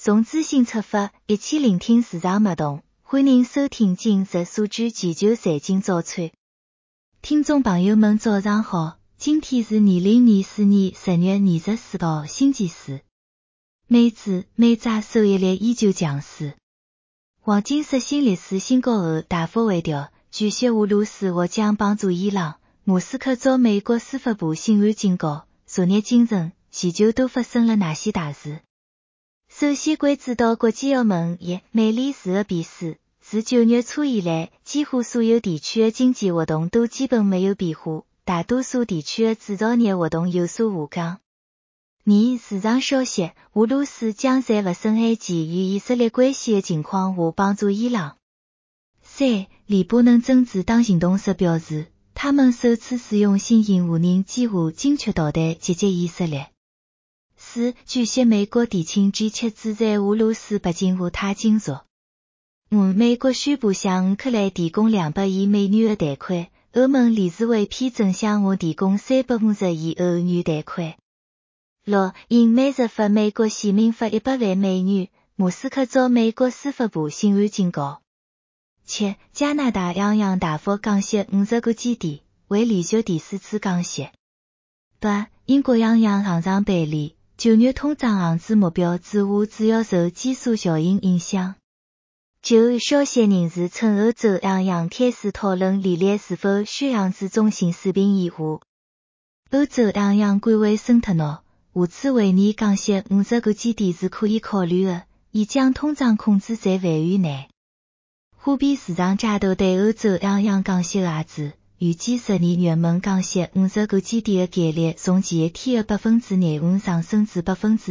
从资讯出发，一起聆听市场脉动。欢迎收听今日数据全球财经早餐。听众朋友们早上好，今天是2024年10月24号星期四。美指、美债收益率依旧强势。黄金刷新历史新高后大幅回调，据悉俄罗斯或将帮助伊朗。莫斯科遭美国司法部审案警告，昨日清晨，全球都发生了哪些大事？首先关注到国际澳门一美联储的变数，自9月初以来，几乎所有地区的经济活动都基本没有变化，大多数地区的制造业活动有所下降。二、市场消息，俄罗斯将在不损害其与以色列关系的情况下帮助伊朗。三、黎巴嫩政治党行动社表示，他们首次使用新型无人机和精确导弹击击以色列。四、据悉美国提请 G7 制裁俄罗斯北京和他金属。五、美国宣布向乌克兰提供200亿美元的贷款，欧盟理事会批准向俄提供350亿欧元贷款。六、因美日罚美国市民罚100万美元，莫斯科遭美国司法部审案警告。七、加拿大央行大幅降息50个基点，为连续第4次降息。八、英国央行行长贝利9月通胀行指目标指下主要受基数效应影响。九、消息人士称欧洲央行开始讨论利率是否需降至中性水平以下。欧洲央行官员声称下次会议降息50个基点是可以考虑的，以将通胀控制在范围内。货币市场价头对欧洲央行降息的压制，预计12月份降息50个基点的概率从前一天的25%上升至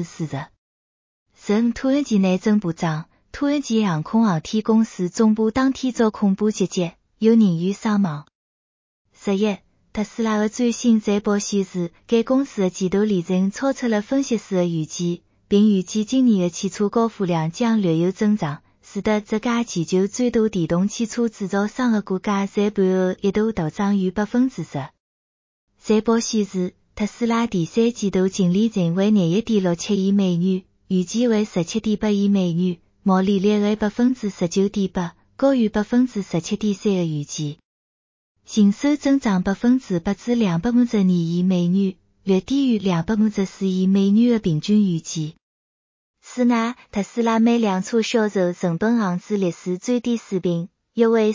40%。15、土耳其内政部长，土耳其航空航天公司总部当天遭恐怖袭击，有人员伤亡。11、特斯拉的最新财报显示，该公司的季度利润超出了分析师的预计，并预计今年的汽车交付量将略有增长，使得这家全球最大电动汽车制造商的股价在盘后一度大涨逾 10%。财报显示，特斯拉第三季度净利润为 21.67 亿美元，预计为 17.8 亿美元，毛利率为 19.8%， 高于 17.3% 的预计。营收增长 8% 至252亿美元，略低于254亿美元的平均预计。此外，特斯拉每辆车销售成本降至历史最低水平，约为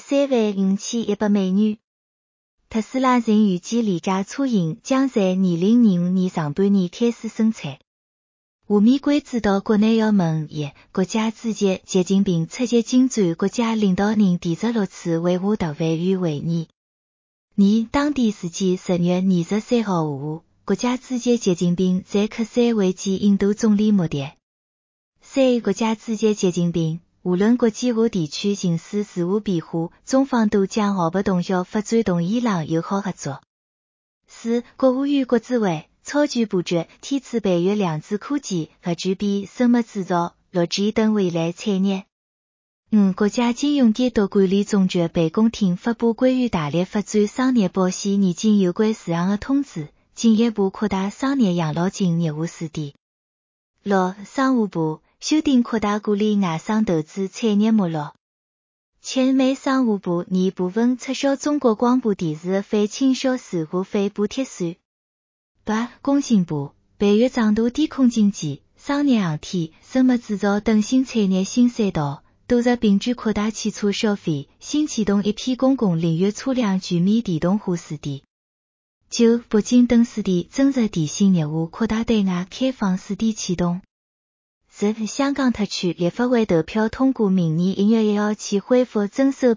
35100美元。特斯拉仍预计廉价车型将在2025年上半年开始生产。下面关注到国内要闻一，国家主席习近平出席金砖国家领导人第16次对华大会议会议。二、当地时间10月23号下午，国家主席习近平在克山会见印度总理莫迪。三、国家主席习近平，无论国际和地区形势如何变化，中方都将毫不动摇发展同伊朗友好合作。四、国务院国资委超权布局，天赐培育量子科技、核聚变、生物制造、6G 等未来产业。五、国家金融监督管理总局办公厅发布关于大力发展商业保险年金有关事项的通知，进一步扩大商业养老金业务试点。六、商务部修订扩大鼓励外商投资产业目录。七、美商务部拟部分撤销中国广播电视的反倾销税和反补贴税。八、工信部培育长途低空经济、商业航天、生物制造等新产业新赛道，投入并举扩大汽车消费，新启动一批公共领域车辆全面电动化试点。九、北京等试点增值电信业务扩大对外开放试点启动。10、香港特区立法会投票通过明年1月1号起恢复征收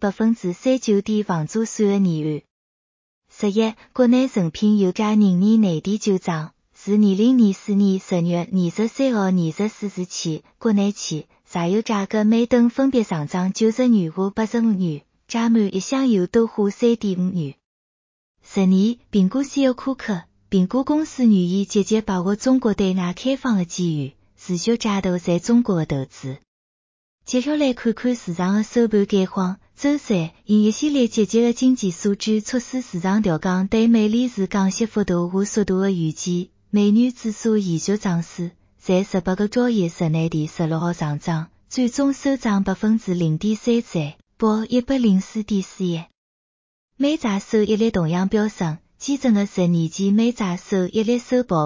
39% 房租税的议案。11、国内成品油价明年内地就涨，自2024年10月23号24日起，国内汽柴油价格每吨分别上涨90元和85元，加满一箱油多花 3.5 元。12、苹果 CEO 库克，苹果公司愿意积极把握中国对外开放的机遇，持续加大在中国的投资。接下来看看市场的收盘概况。周三，因一系列积极的经济数据促使市场调降对美联储降息幅度和速度的预计，美元指数延续涨势， 在18個交易日內的16號上漲，最終收漲 0.3%， 報 104.4億。美債收益率同樣飆升，基準的10年期美債收益率收報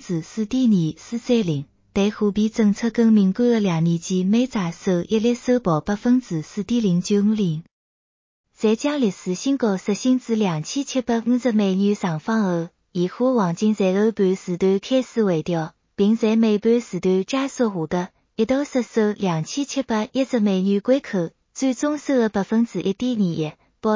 4.240%， 對貨幣政策更敏感的2年期美債收益率收報 4.950%。在將歷史新高實現至2750美元上方後，現貨黃金在歐盤時段開始回調，並在美盤時段加速回跌，一度失守2710美元關口，最終收了 1.2%， 報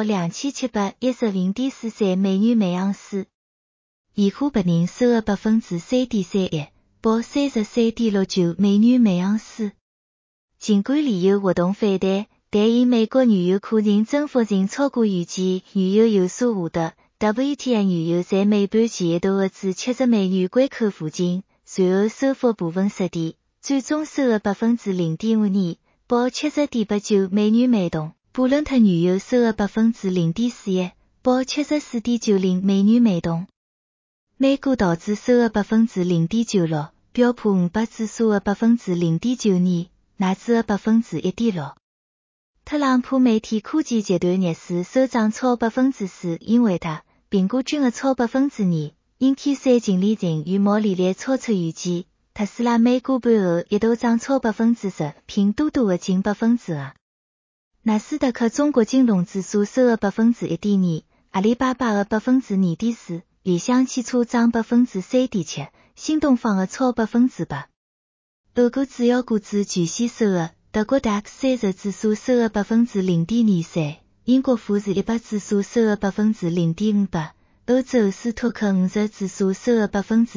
2710.43美元每盎司。現貨白銀收了 3.31%， 報 34.69美元每盎司。儘管原油活動反彈，但因美國原油庫存增幅仍超過預期，原油有所回跌。WTI 原油在美盤前一度至70美元關口附近，隨後收復部分失地，最終收了 0.52%， 報 70.89美元每桶。布倫特原油收了 0.41%， 報 74.90美元每桶。美股道指收了 0.96%， 標普500指數了 0.92%， 納指了 1.6%。特朗普媒體科技階段逆勢收漲超 4%， 因為他評估值超 2%， 因 Q3 淨利潤與毛利率超出預期。特斯拉美股盤後一度漲超 10%， 拼多多的近 2%。納斯達克中國金融指數收了 1.2%， 阿里巴巴的 2.4%， 理想汽車漲 3.7%， 新東方的超 8%。俄國製藥股指巨細收了。德國 DAX 30指數收了 0.24%， 英國富時100指數收了 0.58%， 歐洲斯托克50指數收了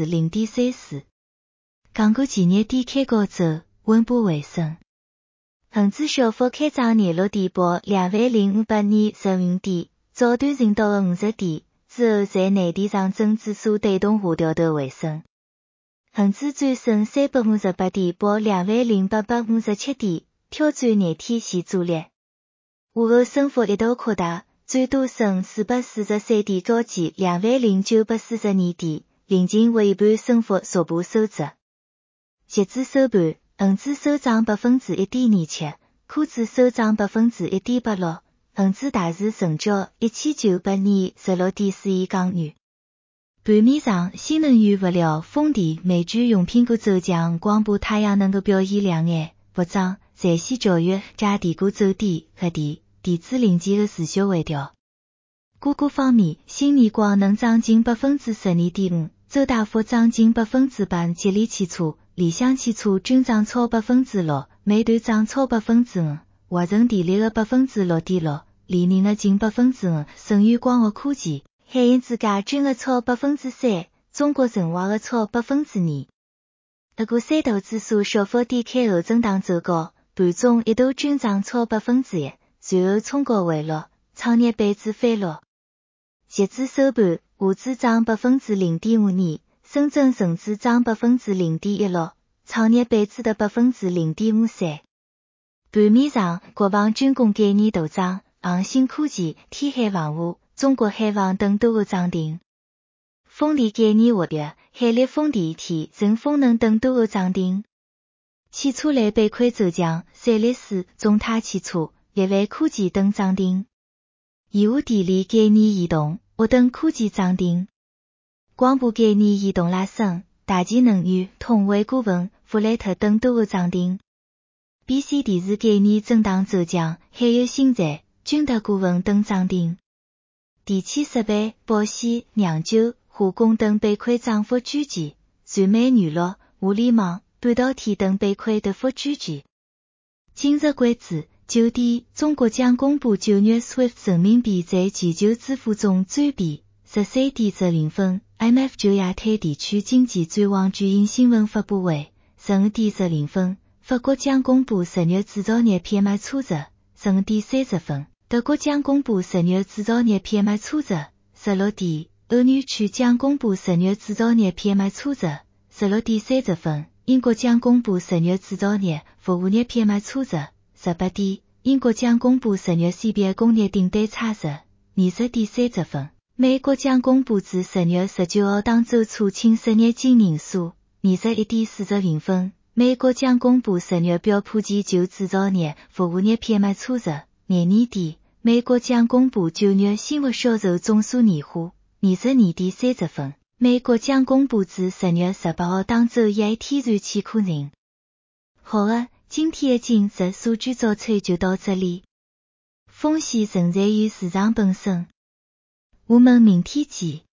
0.34%。港股今年底開高走，穩步回升。恒指小幅開漲日落地報 20,525 點，早段升到了50點，之後在內地上證指數帶動下調的回升。恒指最升358點，報 20,857 點，挑戰日天線阻力。午後升幅一度擴大，最多升443點，高至 20,942 點，臨近尾盤升幅逐步收窄。截至收盤，恒指收漲 1.27%， 科指收漲 1.86%， 恒指大市成交 1,926.4 億港元。盤面上，新能源物料、風電、美具用品股走強，光伏、太陽能股表現亮眼，不漲。在西9月，家電股走低，和電子零件的持續回調。個股方面，新力光能漲近 12.5%， 周大福漲近 8%， 吉利汽車、理想汽車均漲超 6%， 美團漲超 5%， 華潤電力的 6.6%， 李寧的近 5%， 舜宇光學科技、海印之家均的超 3%， 中國神華的超 2%。俄股三大指數小幅低開後震盪走高，盤中一度均漲超 1%， 隨後衝高回落，創業板指回落。截至收盤，滬指漲 0.52%， 深圳成指漲 0.16%， 創業板指的 0.53%。盤面上，國防軍工概念大漲，航信科技、天海防務、中國海防等都有漲停。風力概念活躍，海力風電一體、人風能等都有漲停。汽車類板塊走強，賽力斯、中泰汽車、力威科技等漲停。義烏電力概念移動、沃登科技漲停。光伏概念移動拉升，大吉能源、統威股份、富萊特等都有漲停。BC 電子概念震盪走強，海友新材、君達股份等漲停。電氣設備、保險、釀酒、化工等板塊漲幅聚集，傳媒娛樂、物聯網、半導體等板塊跌幅聚集。今日為止，9點，中國將公布9月 SWIFT 人民幣在急救支付中最比14點10分 ，IMF 就亞太地區經濟展望巨型新聞發布會，15點10分，法國將公布10月製造業 PMI 初值，15點30分，德國將公布10月製造業 PMI 初值，16點，歐元區將公布10月製造業 PMI 初值，16點30分，英國將公布10月製造業服務業 PMI 初值，18點，英國將公布10月 CPI 工業訂單差值，20點30分，美國將公布自10月19號當周出清失業金人數 21:40分，美国将公布10月标普及就制造业服务业 PMI 初值。年底，美国将公布9月新物销售总数年户。22点30分，美国将公布自10月18号当周EIT 燃气库存。好了，今天的经济数据早测就到这里。风险存在于市场本身。我们明天见。